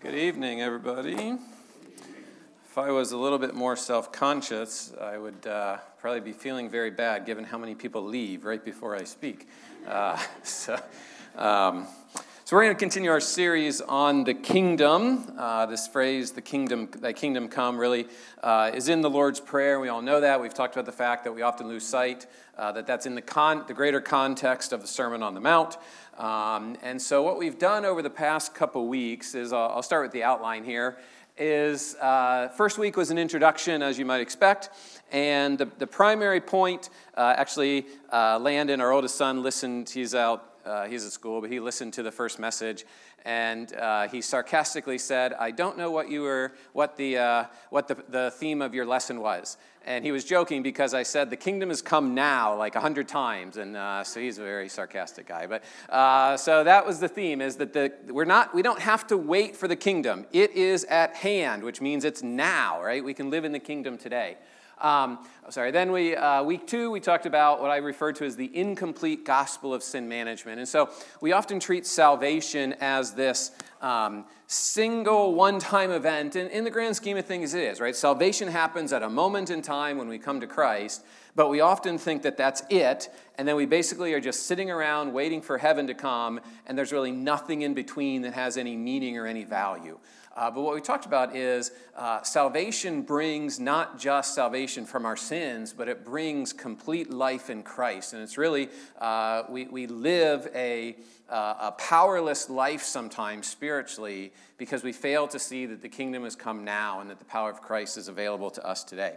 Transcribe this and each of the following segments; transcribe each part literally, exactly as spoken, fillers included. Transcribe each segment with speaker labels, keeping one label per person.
Speaker 1: Good evening, everybody. If I was a little bit more self-conscious, I would uh, probably be feeling very bad given how many people leave right before I speak. Uh, so, um, so we're going to continue our series on the kingdom. Uh, this phrase, the kingdom, thy kingdom come, really uh, is in the Lord's Prayer. We all know that. We've talked about the fact that we often lose sight, uh, that that's in the, con- the greater context of the Sermon on the Mount. Um, and so what we've done over the past couple weeks is, uh, I'll start with the outline here, is uh, first week was an introduction, as you might expect, and the, the primary point, uh, actually, uh, Landon, our oldest son, listened, he's out, uh, he's at school, but he listened to the first message, and uh, he sarcastically said, I don't know what you were, what the uh, what the, the theme of your lesson was. And he was joking because I said, the kingdom has come now, like a hundred times. And uh, so he's a very sarcastic guy. But uh, so that was the theme, is that the we're not, we don't have to wait for the kingdom. It is at hand, which means it's now, right? We can live in the kingdom today. Um, sorry, then we, uh, week two, we talked about what I refer to as the incomplete gospel of sin management. And so we often treat salvation as this um, single one-time event. And in the grand scheme of things, it is, right? Salvation happens at a moment in time when we come to Christ, but we often think that that's it, and then we basically are just sitting around waiting for heaven to come, and there's really nothing in between that has any meaning or any value. Uh, but what we talked about is uh, salvation brings not just salvation from our sins, but it brings complete life in Christ. And it's really, uh, we, we live a, uh, a powerless life sometimes spiritually because we fail to see that the kingdom has come now and that the power of Christ is available to us today.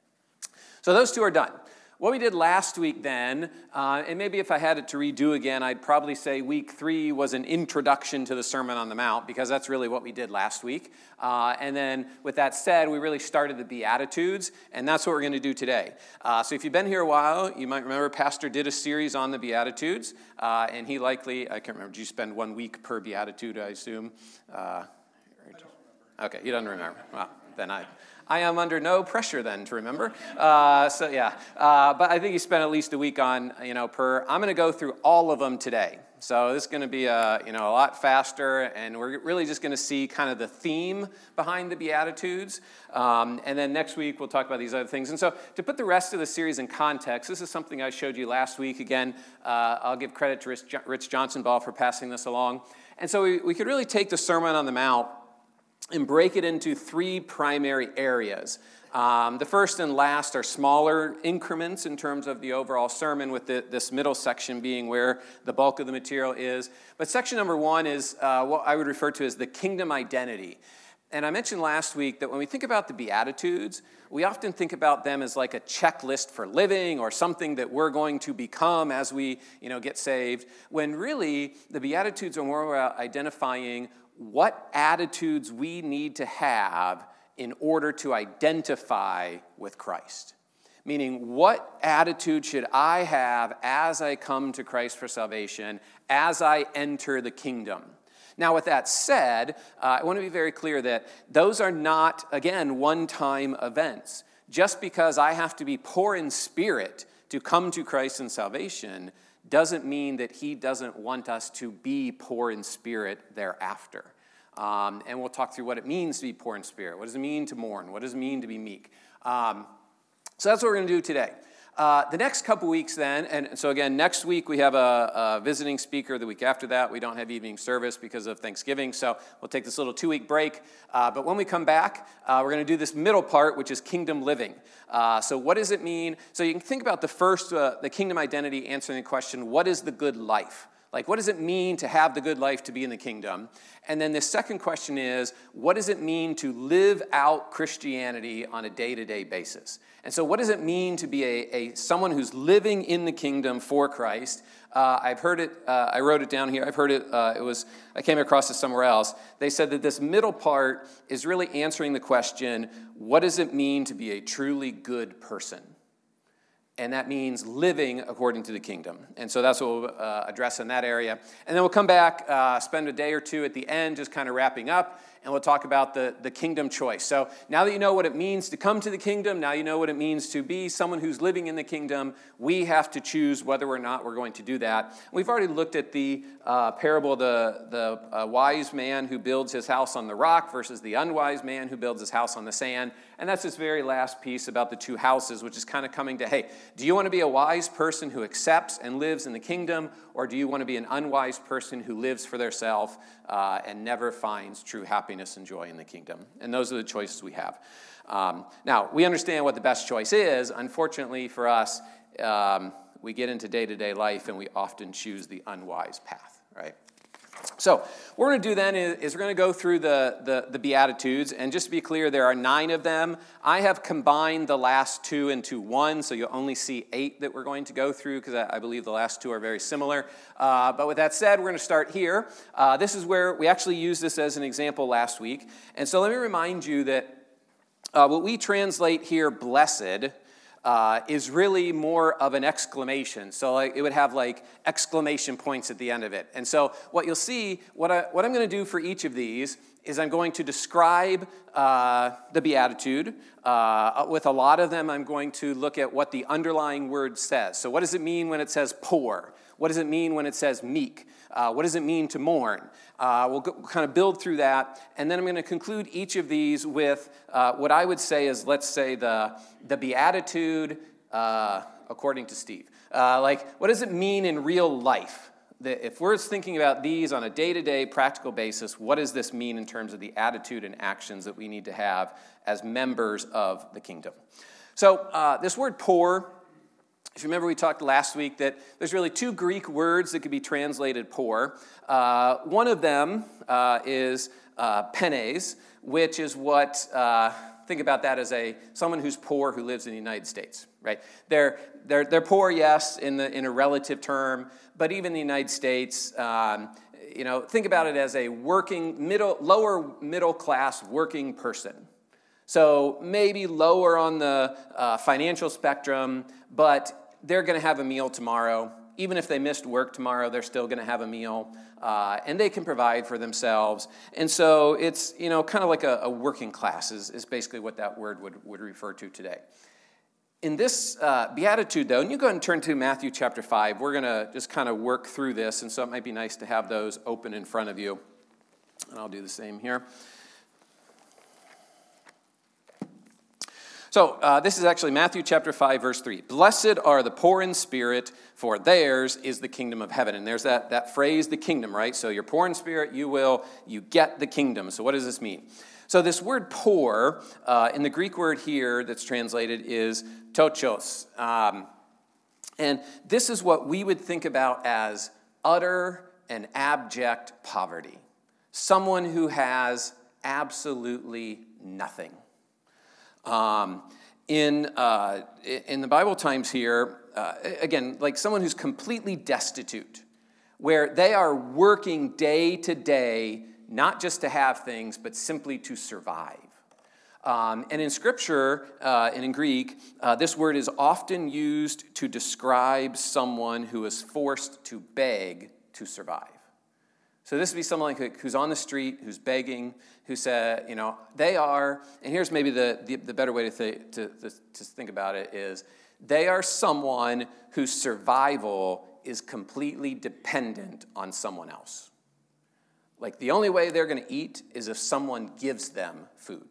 Speaker 1: So those two are done. What we did last week then, uh, and maybe if I had it to redo again, I'd probably say week three was an introduction to the Sermon on the Mount, because that's really what we did last week. Uh, and then with that said, we really started the Beatitudes, and that's what we're going to do today. Uh, so if you've been here a while, you might remember Pastor did a series on the Beatitudes, uh, and he likely, I can't remember, did you spend one week per Beatitude, I assume? Uh,
Speaker 2: I don't remember.
Speaker 1: Okay, you don't remember. Well, then I... I am under no pressure then to remember. Uh, so yeah, uh, but I think you spent at least a week on, you know, per. I'm going to go through all of them today. So this is going to be a, you know, a lot faster, and we're really just going to see kind of the theme behind the Beatitudes. Um, and then next week we'll talk about these other things. And so to put the rest of the series in context, this is something I showed you last week. Again, uh, I'll give credit to Rich, Rich Johnson-Ball for passing this along. And so we, we could really take the Sermon on the Mount and break it into three primary areas. Um, the first and last are smaller increments in terms of the overall sermon, with the, this middle section being where the bulk of the material is. But section number one is uh, what I would refer to as the kingdom identity. And I mentioned last week that when we think about the Beatitudes, we often think about them as like a checklist for living or something that we're going to become as we, you know, get saved, when really the Beatitudes are more about identifying what attitudes we need to have in order to identify with Christ. Meaning, what attitude should I have as I come to Christ for salvation, as I enter the kingdom? Now, with that said, uh, I want to be very clear that those are not, again, one-time events. Just because I have to be poor in spirit to come to Christ in salvation doesn't mean that he doesn't want us to be poor in spirit thereafter. Um, and we'll talk through what it means to be poor in spirit. What does it mean to mourn? What does it mean to be meek? Um, so that's what we're going to do today. Uh, the next couple weeks then, and so again, next week we have a, a visiting speaker. The week after that, we don't have evening service because of Thanksgiving, so we'll take this little two-week break. Uh, but when we come back, uh, we're going to do this middle part, which is kingdom living. Uh, so what does it mean? So you can think about the first, uh, the kingdom identity, answering the question, what is the good life? Like, what does it mean to have the good life to be in the kingdom? And then the second question is, what does it mean to live out Christianity on a day-to-day basis? And so what does it mean to be a, a someone who's living in the kingdom for Christ? Uh, I've heard it, uh, I wrote it down here, I've heard it, uh, it was, I came across it somewhere else. They said that this middle part is really answering the question, what does it mean to be a truly good person? And that means living according to the kingdom. And so that's what we'll uh, address in that area. And then we'll come back, uh, spend a day or two at the end, just kind of wrapping up, and we'll talk about the, the kingdom choice. So now that you know what it means to come to the kingdom, now you know what it means to be someone who's living in the kingdom, we have to choose whether or not we're going to do that. We've already looked at the uh, parable of the, the uh, wise man who builds his house on the rock versus the unwise man who builds his house on the sand. And that's this very last piece about the two houses, which is kind of coming to, hey, do you want to be a wise person who accepts and lives in the kingdom, or do you want to be an unwise person who lives for theirself uh, and never finds true happiness and joy in the kingdom? And those are the choices we have. Um, now, we understand what the best choice is. Unfortunately for us, um, we get into day-to-day life and we often choose the unwise path, right? So what we're going to do then is, is we're going to go through the, the, the Beatitudes. And just to be clear, there are nine of them. I have combined the last two into one, so you'll only see eight that we're going to go through because I, I believe the last two are very similar. Uh, but with that said, we're going to start here. Uh, this is where we actually used this as an example last week. And so let me remind you that uh, what we translate here, blessed, Uh, is really more of an exclamation. So like, it would have like exclamation points at the end of it. And so what you'll see, what, I, what I'm going to do for each of these is I'm going to describe uh, the Beatitude. Uh, with a lot of them, I'm going to look at what the underlying word says. So what does it mean when it says poor? What does it mean when it says meek? Uh, what does it mean to mourn? Uh, we'll, go, we'll kind of build through that, and then I'm going to conclude each of these with uh, what I would say is, let's say, the, the Beatitude uh, according to Steve. Uh, like, what does it mean in real life? That if we're thinking about these on a day-to-day practical basis, what does this mean in terms of the attitude and actions that we need to have as members of the kingdom? So uh, this word poor, if you remember, we talked last week that there's really two Greek words that could be translated poor. Uh, one of them uh, is uh, penes, which is what, uh, think about that as a someone who's poor who lives in the United States, right? They're they're they're poor, yes, in the in a relative term, but even in the United States, um, you know, think about it as a working middle, lower middle class working person. So maybe lower on the uh, financial spectrum, but they're going to have a meal tomorrow. Even if they missed work tomorrow, they're still going to have a meal, uh, and they can provide for themselves. And so it's, you know, kind of like a, a working class is, is basically what that word would, would refer to today. In this uh, Beatitude, though, and you go ahead and turn to Matthew chapter five, we're going to just kind of work through this, and so it might be nice to have those open in front of you. And I'll do the same here. So uh, this is actually Matthew chapter five, verse three. Blessed are the poor in spirit, for theirs is the kingdom of heaven. And there's that, that phrase, the kingdom, right? So you're poor in spirit, you will, you get the kingdom. So what does this mean? So this word poor, uh, in the Greek word here that's translated is tochos. Um, and this is what we would think about as utter and abject poverty. Someone who has absolutely nothing. Um, in uh, in the Bible times here, uh, again, like someone who's completely destitute, where they are working day to day, not just to have things, but simply to survive. Um, and in Scripture, uh, and in Greek, uh, this word is often used to describe someone who is forced to beg to survive. So this would be someone like who's on the street, who's begging, who said, you know, they are, and here's maybe the, the, the better way to, th- to, to, to think about it is, they are someone whose survival is completely dependent on someone else. Like the only way they're going to eat is if someone gives them food.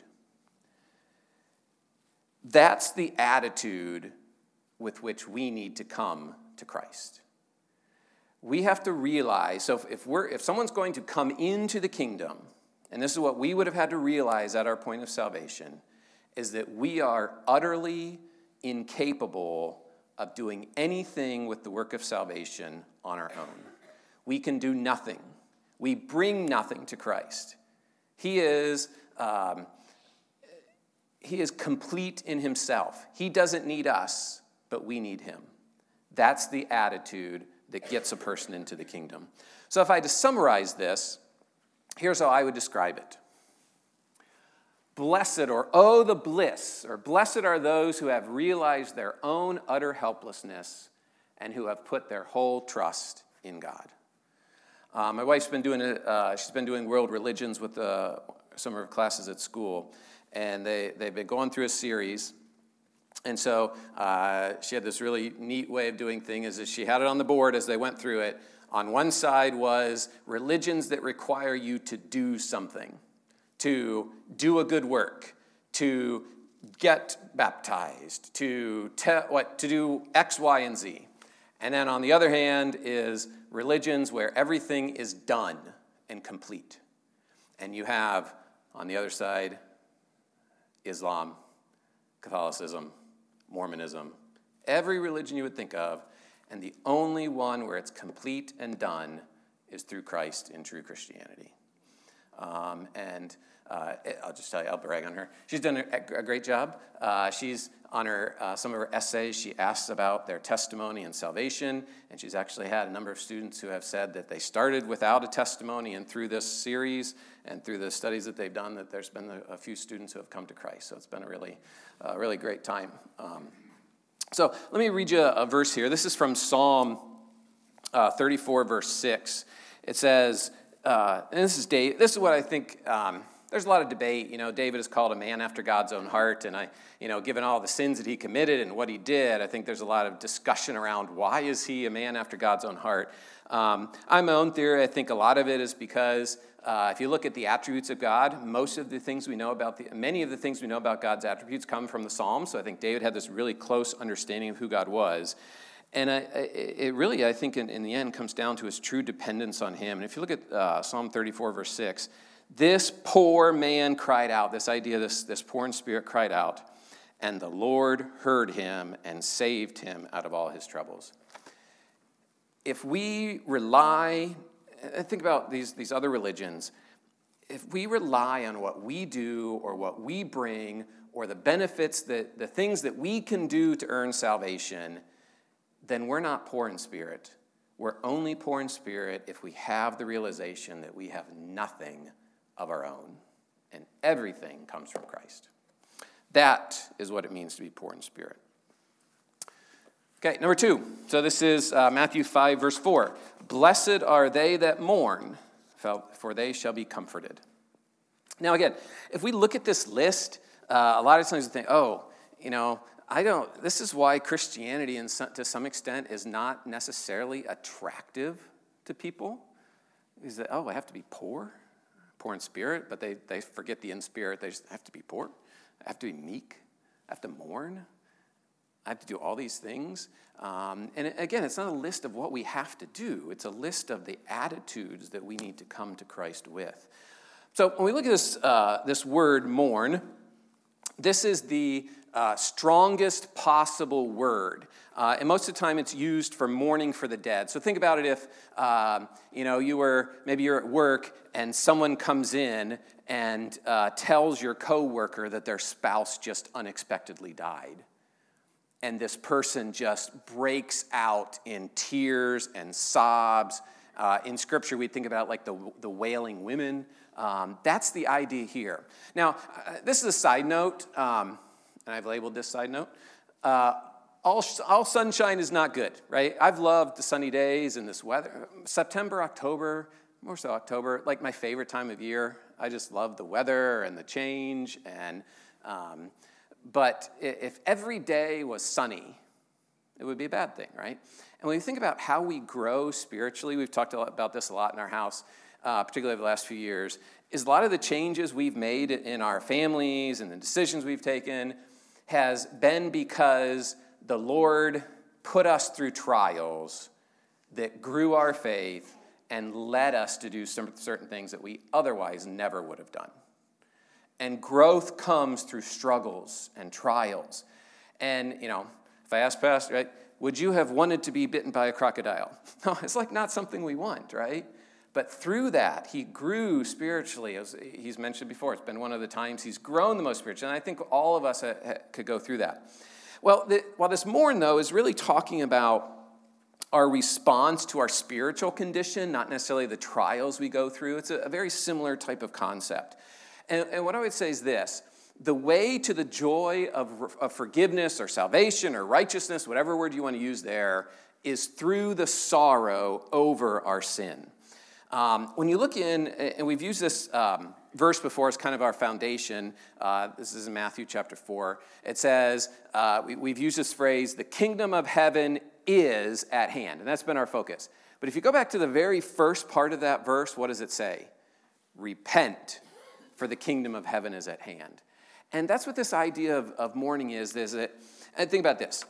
Speaker 1: That's the attitude with which we need to come to Christ. We have to realize, so if, if we're if someone's going to come into the kingdom, and this is what we would have had to realize at our point of salvation, is that we are utterly incapable of doing anything with the work of salvation on our own. We can do nothing. We bring nothing to Christ. He is um, he is complete in himself. He doesn't need us, but we need him. That's the attitude that gets a person into the kingdom. So if I had to summarize this, here's how I would describe it. Blessed, or oh, the bliss, or blessed are those who have realized their own utter helplessness and who have put their whole trust in God. Uh, my wife's been doing uh, she's been doing world religions with uh, some of her classes at school, and they, they've been going through a series. And so uh, she had this really neat way of doing things, is she had it on the board as they went through it. On one side was religions that require you to do something, to do a good work, to get baptized, to te- what to do X, Y, and Z. And then on the other hand is religions where everything is done and complete. And you have, on the other side, Islam, Catholicism, Mormonism, every religion you would think of, and the only one where it's complete and done is through Christ in true Christianity. Um, and uh, I'll just tell you, I'll brag on her. She's done a, a great job. Uh, she's on her uh, some of her essays. She asks about their testimony and salvation, and she's actually had a number of students who have said that they started without a testimony, and through this series and through the studies that they've done, that there's been a, a few students who have come to Christ. So it's been a really, uh, really great time. Um, so let me read you a, a verse here. This is from Psalm uh, thirty-four, verse six. It says. Uh, and this is Dave. This is what I think. Um, there's a lot of debate. You know, David is called a man after God's own heart, and I, you know, given all the sins that he committed and what he did, I think there's a lot of discussion around why is he a man after God's own heart. Um, I have my own theory. I think a lot of it is because uh, if you look at the attributes of God, most of the things we know about the, many of the things we know about God's attributes come from the Psalms. So I think David had this really close understanding of who God was. And I, it really, I think, in, in the end, comes down to his true dependence on him. And if you look at uh, Psalm thirty-four, verse six, this poor man cried out, this idea, this, this poor in spirit cried out, and the Lord heard him and saved him out of all his troubles. If we rely, think about these, these other religions, if we rely on what we do or what we bring or the benefits, that the things that we can do to earn salvation, then we're not poor in spirit. We're only poor in spirit if we have the realization that we have nothing of our own, and everything comes from Christ. That is what it means to be poor in spirit. Okay, number two. So this is uh, Matthew five, verse four. Blessed are they that mourn, for they shall be comforted. Now again, if we look at this list, uh, a lot of times we think, oh, you know, I don't, this is why Christianity, in some, to some extent, is not necessarily attractive to people. Is that, oh, I have to be poor, poor in spirit, but they, they forget the in spirit. They just have to be poor. I have to be meek. I have to mourn. I have to do all these things. Um, and again, it's not a list of what we have to do. It's a list of the attitudes that we need to come to Christ with. So when we look at this, uh, this word, mourn, this is the Uh, strongest possible word. Uh, and most of the time it's used for mourning for the dead. So think about it if, um, you know, you were, maybe you're at work and someone comes in and uh, tells your coworker that their spouse just unexpectedly died. And this person just breaks out in tears and sobs. Uh, in Scripture, we think about like the, the wailing women. Um, that's the idea here. Now, uh, this is a side note. Um, And I've labeled this side note. Uh, all, all sunshine is not good, right? I've loved the sunny days and this weather. September, October, more so October, like my favorite time of year. I just love the weather and the change. And um, but if every day was sunny, it would be a bad thing, right? And when you think about how we grow spiritually, we've talked about this a lot in our house, uh, particularly over the last few years, is a lot of the changes we've made in our families and the decisions we've taken has been because the Lord put us through trials that grew our faith and led us to do some certain things that we otherwise never would have done. And growth comes through struggles and trials. And, you know, if I ask Pastor, right, would you have wanted to be bitten by a crocodile? No, it's like not something we want, right? But through that, he grew spiritually. As he's mentioned before, it's been one of the times he's grown the most spiritually. And I think all of us ha- ha- could go through that. Well, the, while this mourn, though, is really talking about our response to our spiritual condition, not necessarily the trials we go through, it's a, a very similar type of concept. And, and what I would say is this: the way to the joy of, of forgiveness or salvation or righteousness, whatever word you want to use there, is through the sorrow over our sin. Um, when you look in, and we've used this um, verse before as kind of our foundation. Uh, this is in Matthew chapter four. It says, uh, we, we've used this phrase, the kingdom of heaven is at hand. And that's been our focus. But if you go back to the very first part of that verse, what does it say? Repent, for the kingdom of heaven is at hand. And that's what this idea of, of mourning is, is that, and think about this.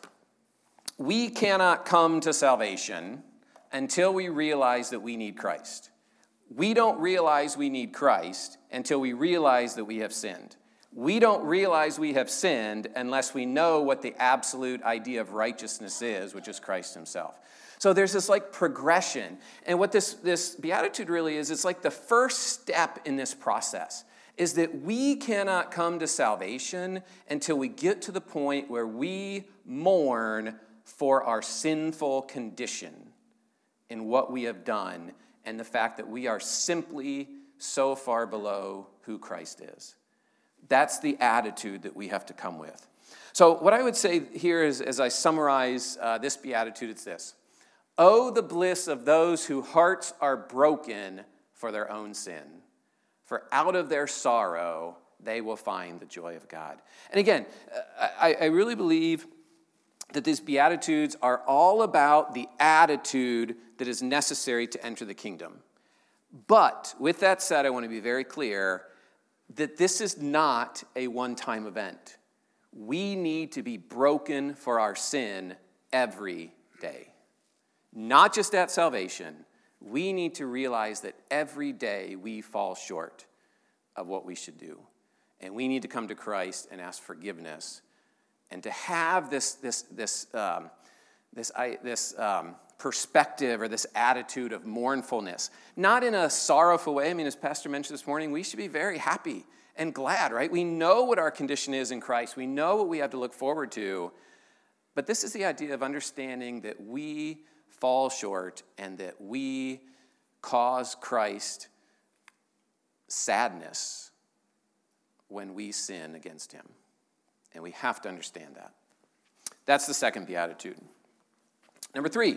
Speaker 1: We cannot come to salvation until we realize that we need Christ. We don't realize we need Christ until we realize that we have sinned. We don't realize we have sinned unless we know what the absolute idea of righteousness is, which is Christ himself. So there's this like progression. And what this, this beatitude really is, it's like the first step in this process is that we cannot come to salvation until we get to the point where we mourn for our sinful condition in what we have done and the fact that we are simply so far below who Christ is. That's the attitude that we have to come with. So what I would say here is, as I summarize uh, this beatitude, it's this. Oh, the bliss of those whose hearts are broken for their own sin. For out of their sorrow, they will find the joy of God. And again, I, I really believe that these Beatitudes are all about the attitude that is necessary to enter the kingdom. But with that said, I want to be very clear that this is not a one-time event. We need to be broken for our sin every day. Not just at salvation. We need to realize that every day we fall short of what we should do. And we need to come to Christ and ask forgiveness. And to have this, this, this, um, this, I, this um, perspective or this attitude of mournfulness, not in a sorrowful way. I mean, as Pastor mentioned this morning, we should be very happy and glad, right? We know what our condition is in Christ. We know what we have to look forward to. But this is the idea of understanding that we fall short and that we cause Christ sadness when we sin against him. And we have to understand that. That's the second beatitude. Number three.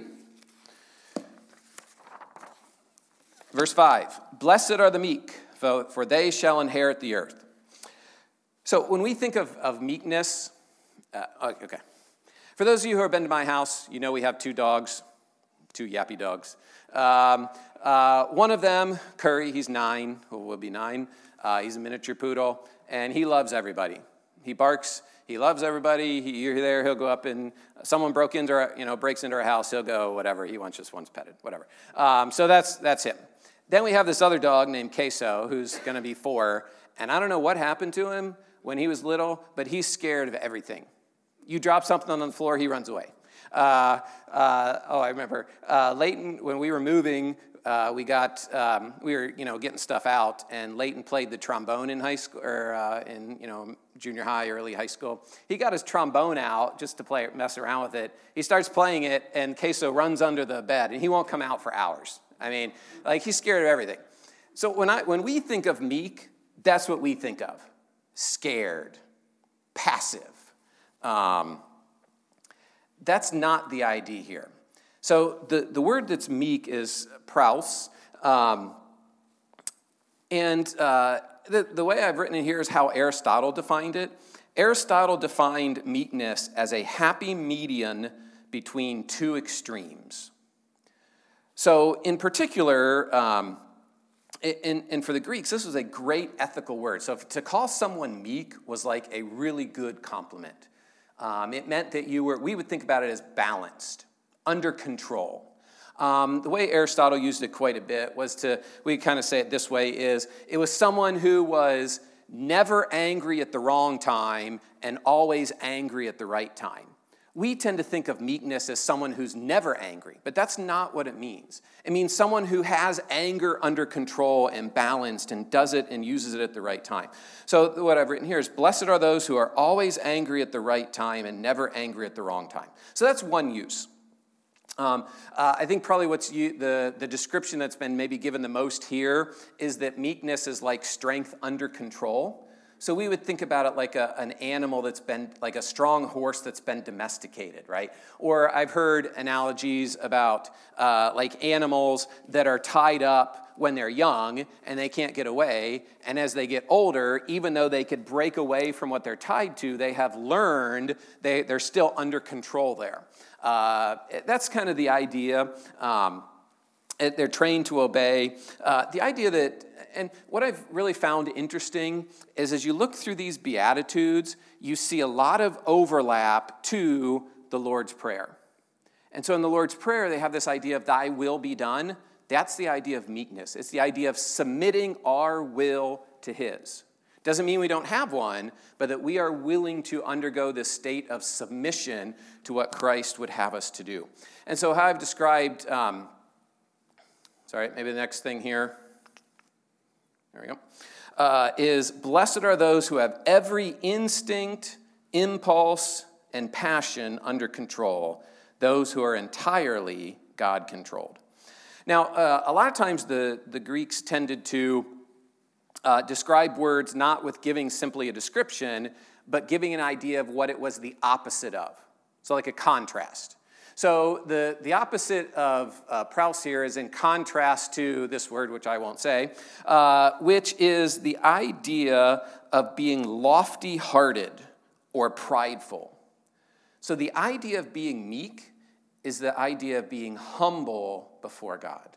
Speaker 1: Verse five. Blessed are the meek, for they shall inherit the earth. So when we think of, of meekness, uh, okay. For those of you who have been to my house, you know we have two dogs, two yappy dogs. Um, uh, one of them, Curry, he's nine, or will be nine. Uh, he's a miniature poodle, and he loves everybody. He barks. He loves everybody. He, you're there. He'll go up and someone broke into our, you know, breaks into our house. He'll go whatever. He wants just once petted, whatever. Um, so that's that's him. Then we have this other dog named Queso, who's going to be four. And I don't know what happened to him when he was little, but he's scared of everything. You drop something on the floor, he runs away. Uh, uh, oh, I remember uh, Leighton, when we were moving, uh, we got um, we were you know getting stuff out, and Leighton played the trombone in high school or uh, in you know junior high, early high school. He got his trombone out just to play, mess around with it. He starts playing it, and Queso runs under the bed, and he won't come out for hours. I mean, like he's scared of everything. So when I when we think of meek, that's what we think of: scared, passive. Um, That's not the idea here. So the, the word that's meek is praus. Um, and uh, the, the way I've written it here is how Aristotle defined it. Aristotle defined meekness as a happy median between two extremes. So in particular, um, and, and for the Greeks, this was a great ethical word. So if, to call someone meek was like a really good compliment. Um, it meant that you were, we would think about it as balanced, under control. Um, the way Aristotle used it quite a bit was to, we kind of say it this way, is it was someone who was never angry at the wrong time and always angry at the right time. We tend to think of meekness as someone who's never angry, but that's not what it means. It means someone who has anger under control and balanced and does it and uses it at the right time. So what I've written here is, blessed are those who are always angry at the right time and never angry at the wrong time. So that's one use. Um, uh, I think probably what's you, the, the description that's been maybe given the most here is that meekness is like strength under control. So we would think about it like a, an animal that's been, like a strong horse that's been domesticated, right? Or I've heard analogies about uh, like animals that are tied up when they're young and they can't get away. And as they get older, even though they could break away from what they're tied to, they have learned they, they're still under control there. Uh, that's kind of the idea. Um, they're trained to obey. Uh, the idea that, and what I've really found interesting is as you look through these Beatitudes, you see a lot of overlap to the Lord's Prayer. And so in the Lord's Prayer, they have this idea of thy will be done. That's the idea of meekness. It's the idea of submitting our will to his. Doesn't mean we don't have one, but that we are willing to undergo this state of submission to what Christ would have us to do. And so how I've described, um, sorry, maybe the next thing here, there we go, uh, is blessed are those who have every instinct, impulse, and passion under control, those who are entirely God-controlled. Now, uh, a lot of times the, the Greeks tended to Uh, describe words not with giving simply a description, but giving an idea of what it was the opposite of. So like a contrast. So the, the opposite of uh, praus here is in contrast to this word, which I won't say, uh, which is the idea of being lofty-hearted or prideful. So the idea of being meek is the idea of being humble before God.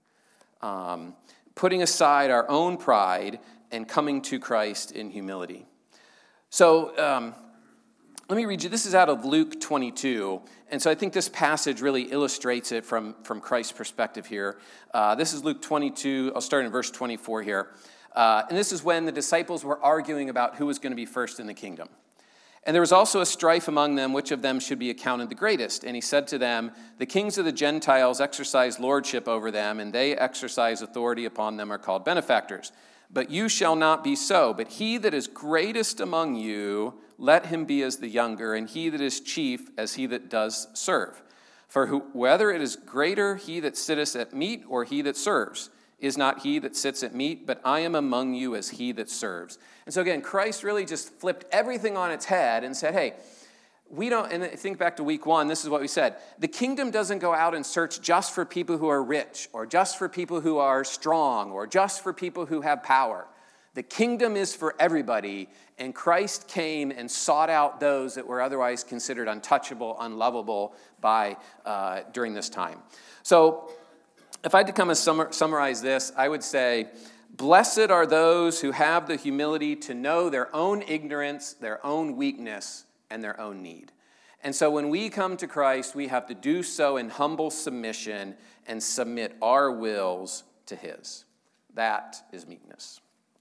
Speaker 1: Um, putting aside our own pride and coming to Christ in humility. So um, let me read you. This is out of Luke twenty-two. And so I think this passage really illustrates it from, from Christ's perspective here. Uh, this is Luke twenty-two. I'll start in verse twenty-four here. Uh, and this is when the disciples were arguing about who was going to be first in the kingdom. And there was also a strife among them, which of them should be accounted the greatest. And he said to them, the kings of the Gentiles exercise lordship over them, and they exercise authority upon them are called benefactors. But you shall not be so. But he that is greatest among you, let him be as the younger, and he that is chief as he that does serve. For who, whether it is greater he that sitteth at meat or he that serves, is not he that sits at meat, but I am among you as he that serves. And so again, Christ really just flipped everything on its head and said, hey, we don't, and think back to week one, this is what we said. The kingdom doesn't go out and search just for people who are rich, or just for people who are strong, or just for people who have power. The kingdom is for everybody, and Christ came and sought out those that were otherwise considered untouchable, unlovable by uh, during this time. So if I had to come and summar, summarize this, I would say, blessed are those who have the humility to know their own ignorance, their own weakness, and their own need. And so when we come to Christ, we have to do so in humble submission and submit our wills to his. That is meekness.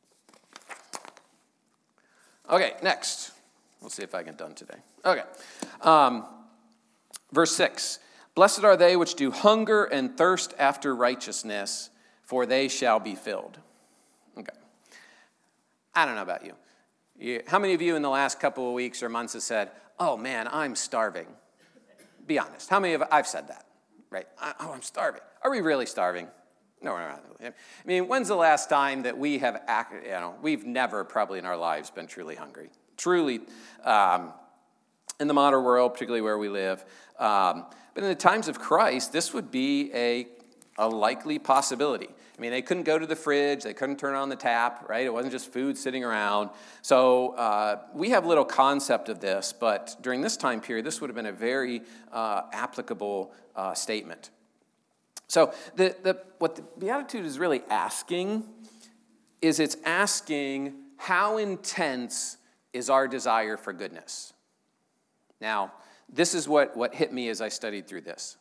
Speaker 1: Okay, next. We'll see if I get done today. Okay. Um, verse six. Blessed are they which do hunger and thirst after righteousness, for they shall be filled. Okay. I don't know about you. you. How many of you in the last couple of weeks or months have said, oh man, I'm starving? Be honest. How many of I've said that, right? Oh, I'm starving. Are we really starving? No, we're not. I mean, when's the last time that we have, you know, we've never probably in our lives been truly hungry. Truly, um, in the modern world, particularly where we live. Um, but in the times of Christ, this would be a, a likely possibility. I mean, they couldn't go to the fridge. They couldn't turn on the tap, right? It wasn't just food sitting around. So uh, we have little concept of this, but during this time period, this would have been a very uh, applicable uh, statement. So the, the, what the Beatitude is really asking is it's asking how intense is our desire for goodness. Now, this is what, what hit me as I studied through this.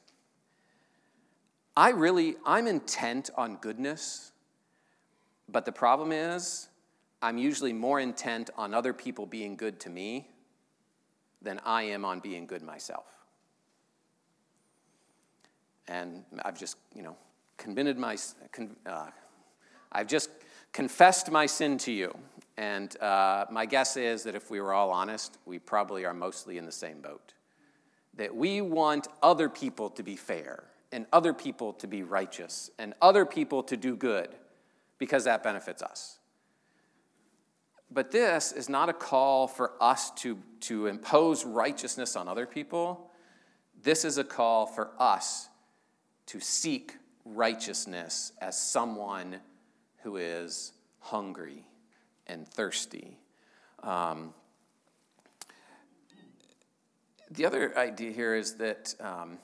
Speaker 1: I really, I'm intent on goodness, but the problem is I'm usually more intent on other people being good to me than I am on being good myself. And I've just, you know, committed my, uh, I've just confessed my sin to you. And uh, my guess is that if we were all honest, we probably are mostly in the same boat. that we want other people to be fair and other people to be righteous and other people to do good because that benefits us. But this is not a call for us to, to impose righteousness on other people. This is a call for us to seek righteousness as someone who is hungry and thirsty. Um, the other idea here is that um,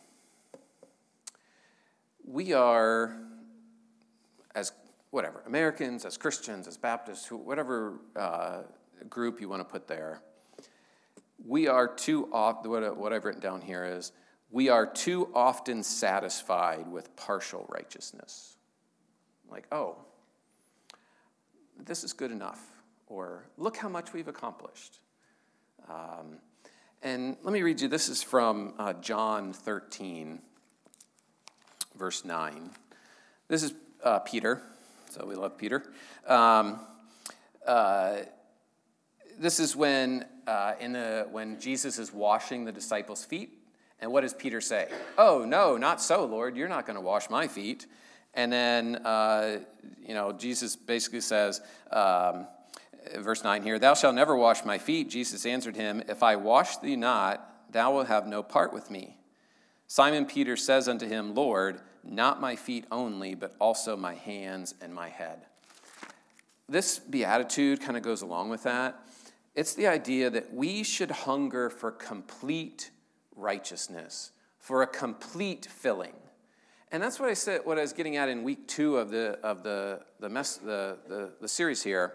Speaker 1: we are, as whatever, Americans, as Christians, as Baptists, who, whatever uh, group you want to put there, we are too often, what I've written down here is, we are too often satisfied with partial righteousness. Like, oh, this is good enough, or look how much we've accomplished. Um, and let me read you, this is from uh, John thirteen, verse nine. This is uh, Peter. So we love Peter. Um, uh, this is when uh, in the when Jesus is washing the disciples' feet, and what does Peter say? Oh no, not so, Lord. You're not going to wash my feet. And then uh, you know Jesus basically says, um, verse nine here, "Thou shalt never wash my feet." Jesus answered him, "If I wash thee not, thou wilt have no part with me." Simon Peter says unto him, "Lord, not my feet only, but also my hands and my head." This beatitude kind of goes along with that. It's the idea that we should hunger for complete righteousness, for a complete filling. And that's what I said, what I was getting at in week two of the of the the mess the, the, the series here,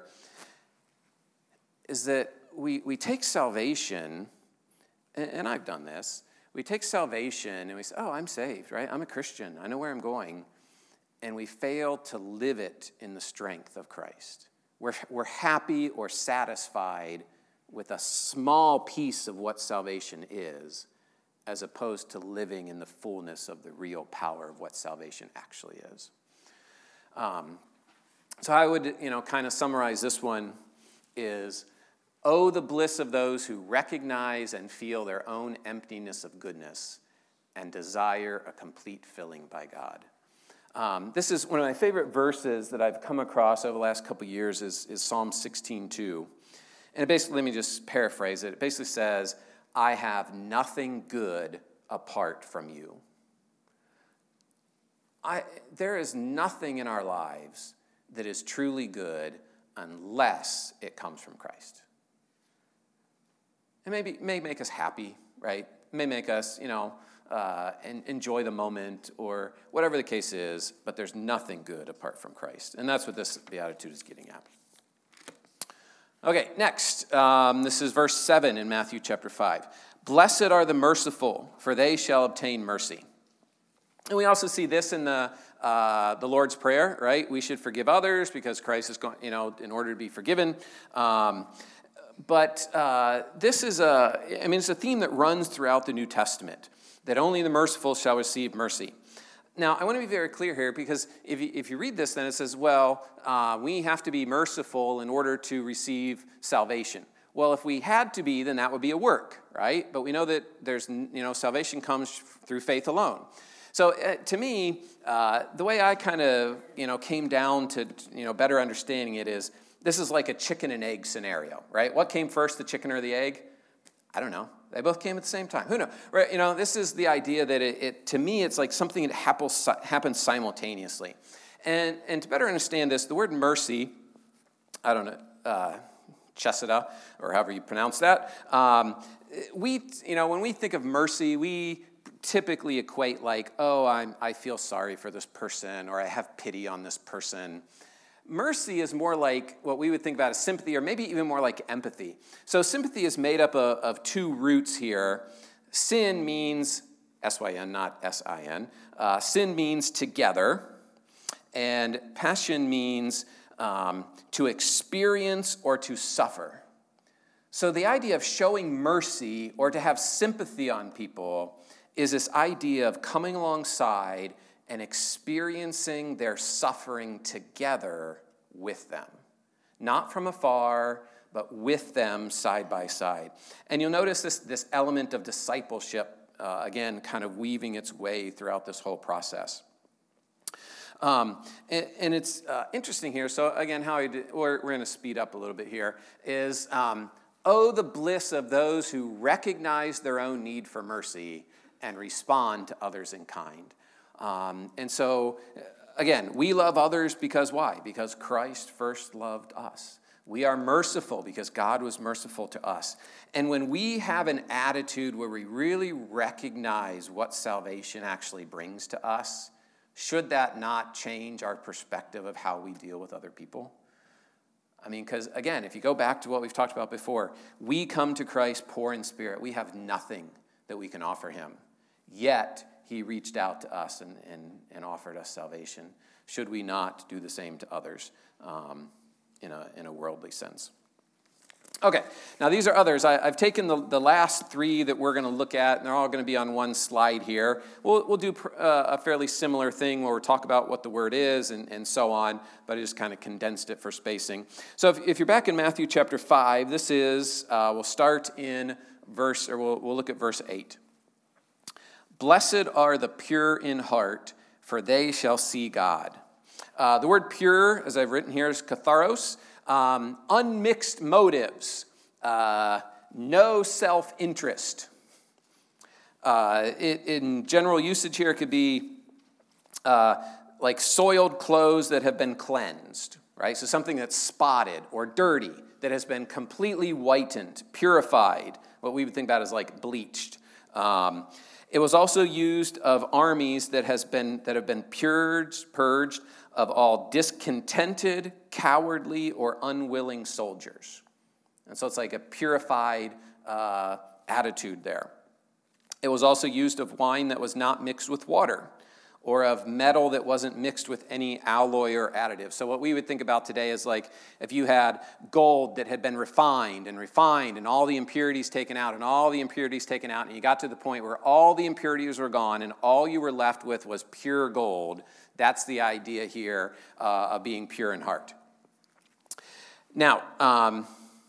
Speaker 1: is that we we take salvation, and, and I've done this. We take salvation and we say, oh, I'm saved, right? I'm a Christian. I know where I'm going. And we fail to live it in the strength of Christ. We're, we're happy or satisfied with a small piece of what salvation is, as opposed to living in the fullness of the real power of what salvation actually is. Um, so I would, you know, kind of summarize this one is, oh, the bliss of those who recognize and feel their own emptiness of goodness and desire a complete filling by God. Um, this is one of my favorite verses that I've come across over the last couple of years is, is Psalm sixteen two. And it basically, let me just paraphrase it. It basically says, I have nothing good apart from you. I, there is nothing in our lives that is truly good unless it comes from Christ. It may, be, may make us happy, right? It may make us, you know, uh, and enjoy the moment or whatever the case is, but there's nothing good apart from Christ. And that's what this beatitude is getting at. Okay, next. Um, this is verse seven in Matthew chapter five. Blessed are the merciful, for they shall obtain mercy. And we also see this in the uh, the Lord's Prayer, right? We should forgive others because Christ is going, you know, in order to be forgiven. Um, But uh, this is a, I mean, it's a theme that runs throughout the New Testament, that only the merciful shall receive mercy. Now, I want to be very clear here, because if you, if you read this, then it says, well, uh, we have to be merciful in order to receive salvation. Well, if we had to be, then that would be a work, right? But we know that there's, you know, salvation comes through faith alone. So uh, to me, uh, the way I kind of, you know, came down to, you know, better understanding it is, this is like a chicken and egg scenario, right? What came first, the chicken or the egg? I don't know. They both came at the same time. Who knows? Right? You know, this is the idea that it, it to me, it's like something that happens, happens simultaneously. And, and to better understand this, the word mercy, I don't know, uh, cheseda, or however you pronounce that, um, we, you know, when we think of mercy, we typically equate like, oh, I'm, I feel sorry for this person, or I have pity on this person. Mercy is more like what we would think about as sympathy, or maybe even more like empathy. So sympathy is made up of, of two roots here. Sin means, S Y N, not S I N. Uh, sin means together, and passion means um, to experience or to suffer. So the idea of showing mercy or to have sympathy on people is this idea of coming alongside and experiencing their suffering together with them. Not from afar, but with them side by side. And you'll notice this, this element of discipleship uh, again, kind of weaving its way throughout this whole process. Um, and, and it's uh, interesting here. So again, how I did, we're, we're going to speed up a little bit here, is, um, oh, the bliss of those who recognize their own need for mercy and respond to others in kind. Um, and so, again, we love others because why? Because Christ first loved us. We are merciful because God was merciful to us. And when we have an attitude where we really recognize what salvation actually brings to us, should that not change our perspective of how we deal with other people? I mean, because again, if you go back to what we've talked about before, we come to Christ poor in spirit. We have nothing that we can offer him. Yet, he reached out to us and, and, and offered us salvation. Should we not do the same to others um, in a, in a worldly sense? Okay, now these are others. I, I've taken the, the last three that we're going to look at, and they're all going to be on one slide here. We'll, we'll do uh, a fairly similar thing where we'll talk about what the word is and, and so on, but I just kind of condensed it for spacing. So if, if you're back in Matthew chapter five, this is, uh, we'll start in verse, or we'll, we'll look at verse eight. Blessed are the pure in heart, for they shall see God. Uh, the word pure, as I've written here, is katharos. Um, unmixed motives, uh, no self-interest. Uh, it, in general usage here, it could be uh, like soiled clothes that have been cleansed, right? So something that's spotted or dirty that has been completely whitened, purified, what we would think about as like bleached. Um, it was also used of armies that has been that have been purged, purged of all discontented, cowardly, or unwilling soldiers. And so it's like a purified uh, attitude there. It was also used of wine that was not mixed with water, or of metal that wasn't mixed with any alloy or additive. So what we would think about today is like if you had gold that had been refined and refined and all the impurities taken out and all the impurities taken out, and you got to the point where all the impurities were gone and all you were left with was pure gold. That's the idea here uh, of being pure in heart. Now, um,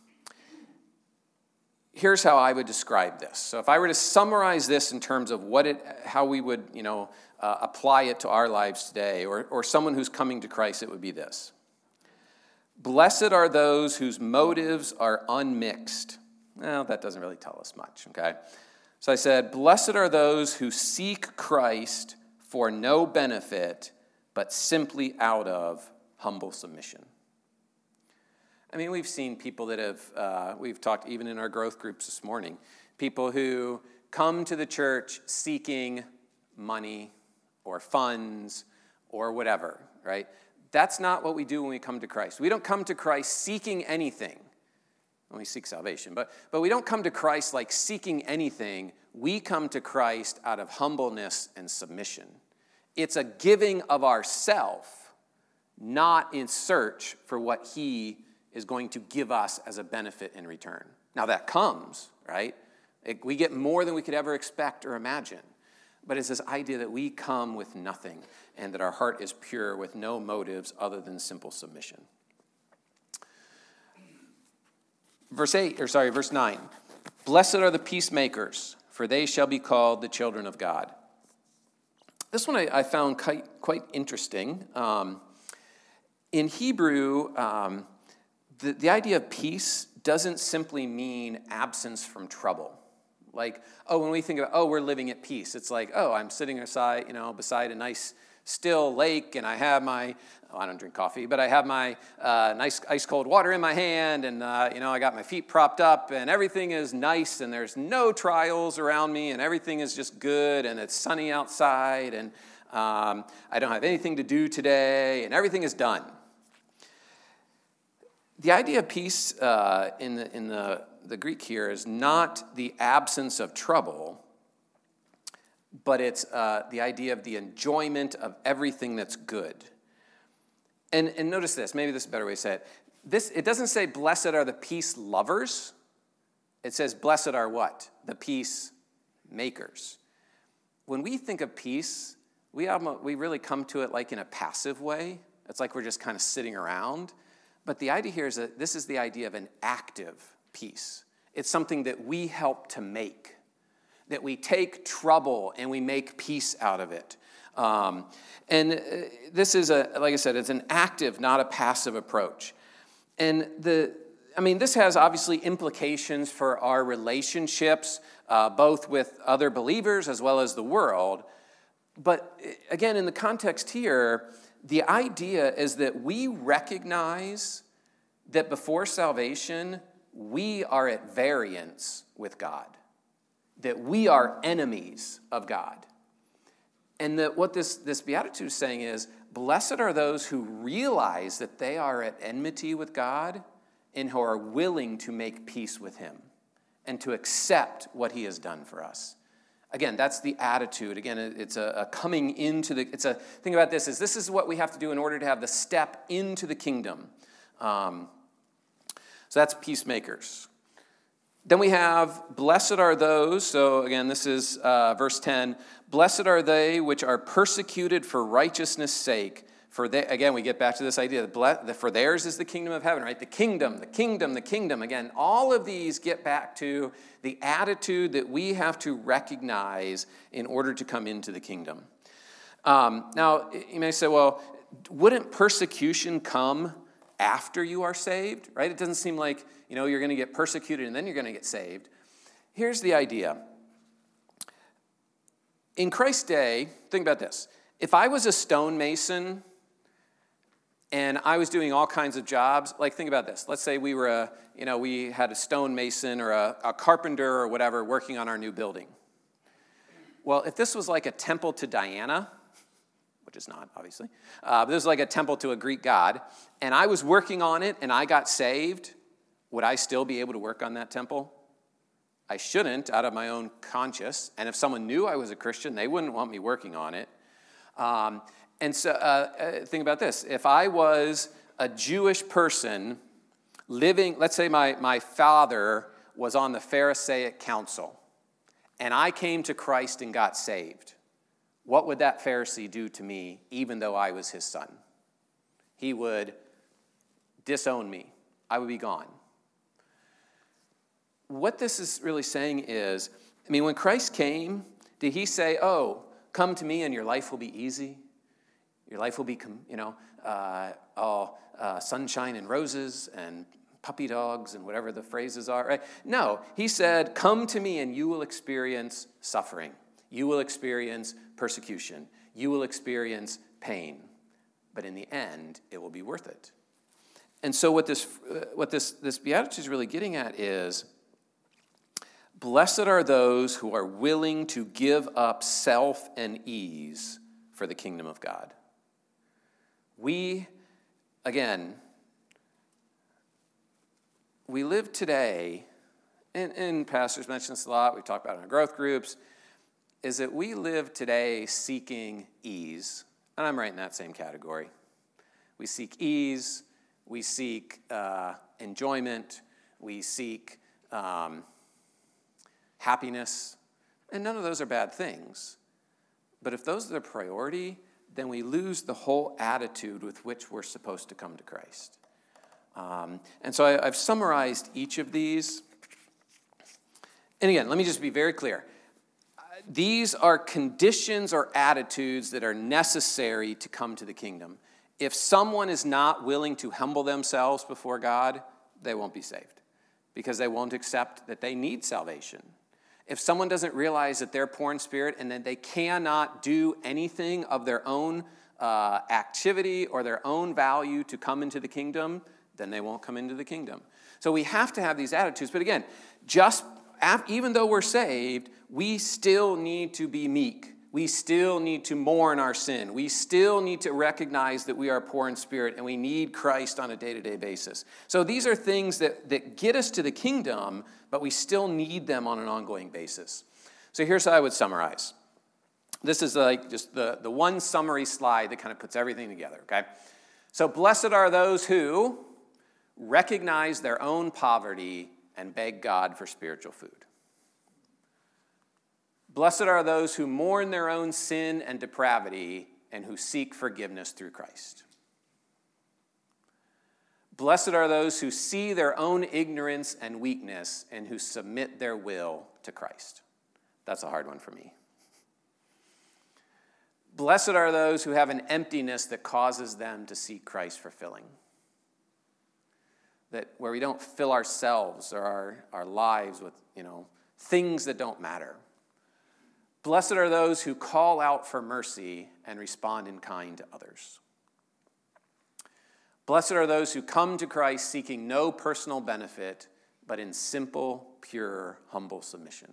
Speaker 1: here's how I would describe this. So if I were to summarize this in terms of what it, how we would, you know, uh, apply it to our lives today, or, or someone who's coming to Christ, it would be this. Blessed are those whose motives are unmixed. Well, that doesn't really tell us much, okay? So I said, blessed are those who seek Christ for no benefit, but simply out of humble submission. I mean, we've seen people that have, uh, we've talked even in our growth groups this morning, people who come to the church seeking money or funds or whatever, right? That's not what we do when we come to Christ. We don't come to Christ seeking anything. Well, we seek salvation, but, but we don't come to Christ like seeking anything. We come to Christ out of humbleness and submission. It's a giving of ourself, not in search for what he is going to give us as a benefit in return. Now that comes, right? It, we get more than we could ever expect or imagine. But it's this idea that we come with nothing and that our heart is pure with no motives other than simple submission. Verse eight, or sorry, verse nine. Blessed are the peacemakers, for they shall be called the children of God. This one I, I found quite, quite interesting. Um, in Hebrew, um, the, the idea of peace doesn't simply mean absence from trouble. Like, oh, when we think of, oh, we're living at peace, it's like, oh, I'm sitting aside, you know, beside a nice still lake, and I have my, oh, I don't drink coffee, but I have my uh, nice ice cold water in my hand, and, uh, you know, I got my feet propped up, and everything is nice, and there's no trials around me, and everything is just good, and it's sunny outside, and um, I don't have anything to do today, and everything is done. The idea of peace uh, in the in the, the Greek here is not the absence of trouble, but it's uh, the idea of the enjoyment of everything that's good. And, and notice this, maybe this is a better way to say it. This, it doesn't say, blessed are the peace lovers. It says, blessed are what? The peace makers. When we think of peace, we, have, we really come to it like in a passive way. It's like we're just kind of sitting around. But the idea here is that this is the idea of an active peace. It's something that we help to make. that we take trouble and we make peace out of it. Um, and this is, a, like I said, it's an active, not a passive approach. And the, I mean, this has obviously implications for our relationships, uh, both with other believers as well as the world. But again, in the context here, the idea is that we recognize that before salvation, we are at variance with God, that we are enemies of God. And that what this, this beatitude is saying is, blessed are those who realize that they are at enmity with God and who are willing to make peace with him and to accept what he has done for us. Again, that's the attitude. Again, it's a, a coming into the, it's a, think about this, is this is what we have to do in order to have the step into the kingdom. Um, so that's peacemakers. Then we have, blessed are those, so again, this is uh, verse ten, blessed are they which are persecuted for righteousness' sake. For they, again, we get back to this idea, that for theirs is the kingdom of heaven, right? The kingdom, the kingdom, the kingdom. Again, all of these get back to the attitude that we have to recognize in order to come into the kingdom. Um, now, you may say, well, wouldn't persecution come after you are saved, right? It doesn't seem like, you know, you're going to get persecuted and then you're going to get saved. Here's the idea. In Christ's day, think about this. If I was a stonemason and I was doing all kinds of jobs, like think about this. Let's say we were a, you know, we had a stonemason or a, a carpenter or whatever working on our new building. Well, if this was like a temple to Diana, which is not, obviously, uh, but this was like a temple to a Greek god, and I was working on it and I got saved, would I still be able to work on that temple? I shouldn't, out of my own conscience. And if someone knew I was a Christian, they wouldn't want me working on it. Um, and so uh, think about this. If I was a Jewish person living, let's say my, my father was on the Pharisaic council, and I came to Christ and got saved, what would that Pharisee do to me, even though I was his son? He would disown me. I would be gone. What this is really saying is, I mean, when Christ came, did he say, oh, come to me and your life will be easy? Your life will be, you know, uh, all uh, sunshine and roses and puppy dogs and whatever the phrases are, right? No, he said, come to me and you will experience suffering. You will experience persecution. You will experience pain. But in the end, it will be worth it. And so what this, uh, what this, this beatitude is really getting at is, blessed are those who are willing to give up self and ease for the kingdom of God. We, again, we live today, and, and pastors mention this a lot, we talk about it in our growth groups, is that we live today seeking ease. And I'm right in that same category. We seek ease, we seek uh, enjoyment, we seek um, happiness, and none of those are bad things. But if those are the priority, then we lose the whole attitude with which we're supposed to come to Christ. Um, and so I, I've summarized each of these. And again, let me just be very clear. These are conditions or attitudes that are necessary to come to the kingdom. If someone is not willing to humble themselves before God, they won't be saved because they won't accept that they need salvation. If someone doesn't realize that they're poor in spirit and that they cannot do anything of their own uh, activity or their own value to come into the kingdom, then they won't come into the kingdom. So we have to have these attitudes. But again, just even though we're saved, we still need to be meek. We still need to mourn our sin. We still need to recognize that we are poor in spirit and we need Christ on a day-to-day basis. So these are things that, that get us to the kingdom, but we still need them on an ongoing basis. So here's how I would summarize. This is like just the, the one summary slide that kind of puts everything together, okay? So blessed are those who recognize their own poverty and beg God for spiritual food. Blessed are those who mourn their own sin and depravity and who seek forgiveness through Christ. Blessed are those who see their own ignorance and weakness and who submit their will to Christ. That's a hard one for me. Blessed are those who have an emptiness that causes them to seek Christ fulfilling. That where we don't fill ourselves or our, our lives with, you know, things that don't matter. Blessed are those who call out for mercy and respond in kind to others. Blessed are those who come to Christ seeking no personal benefit, but in simple, pure, humble submission.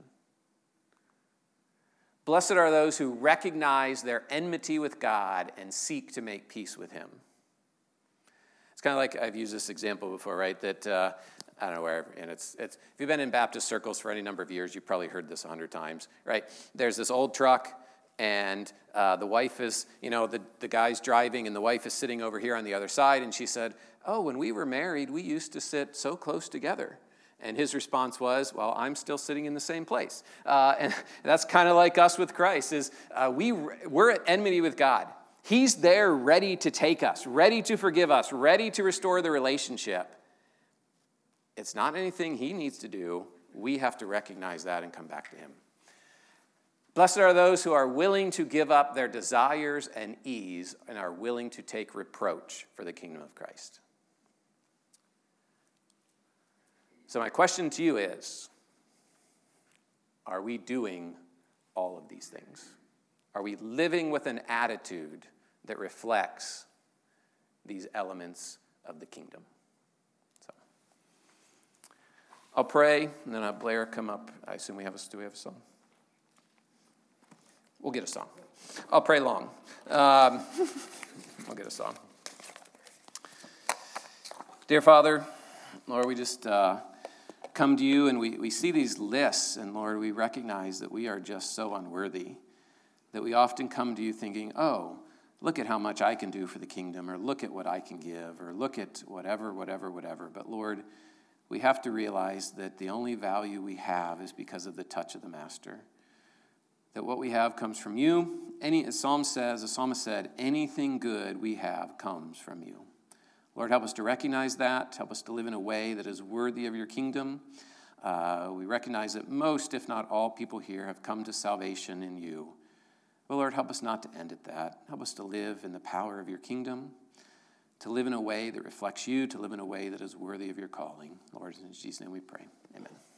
Speaker 1: Blessed are those who recognize their enmity with God and seek to make peace with him. It's kind of like, I've used this example before, right? That, uh, I don't know where, and it's, it's, if you've been in Baptist circles for any number of years, you've probably heard this a hundred times, right? There's this old truck, and uh, the wife is, you know, the, the guy's driving, and the wife is sitting over here on the other side, and she said, oh, when we were married, we used to sit so close together. And his response was, well, I'm still sitting in the same place. Uh, and that's kind of like us with Christ, is uh, we, we're at enmity with God. He's there ready to take us, ready to forgive us, ready to restore the relationship. It's not anything he needs to do. We have to recognize that and come back to him. Blessed are those who are willing to give up their desires and ease and are willing to take reproach for the kingdom of Christ. So my question to you is, are we doing all of these things? Are we living with an attitude that reflects these elements of the kingdom? So I'll pray, and then I'll Blair come up. I assume we have a, do we have a song? We'll get a song. I'll pray long. Um, I'll get a song. Dear Father, Lord, we just uh, come to you and we, we see these lists, and Lord, we recognize that we are just so unworthy, that we often come to you thinking, oh, look at how much I can do for the kingdom, or look at what I can give, or look at whatever, whatever, whatever. But Lord, we have to realize that the only value we have is because of the touch of the Master. That what we have comes from you. Any, as Psalm says, the psalmist said, anything good we have comes from you. Lord, help us to recognize that. Help us to live in a way that is worthy of your kingdom. Uh, we recognize that most, if not all, people here have come to salvation in you. But Lord, help us not to end at that. Help us to live in the power of your kingdom, to live in a way that reflects you, to live in a way that is worthy of your calling. Lord, in Jesus' name we pray. Amen.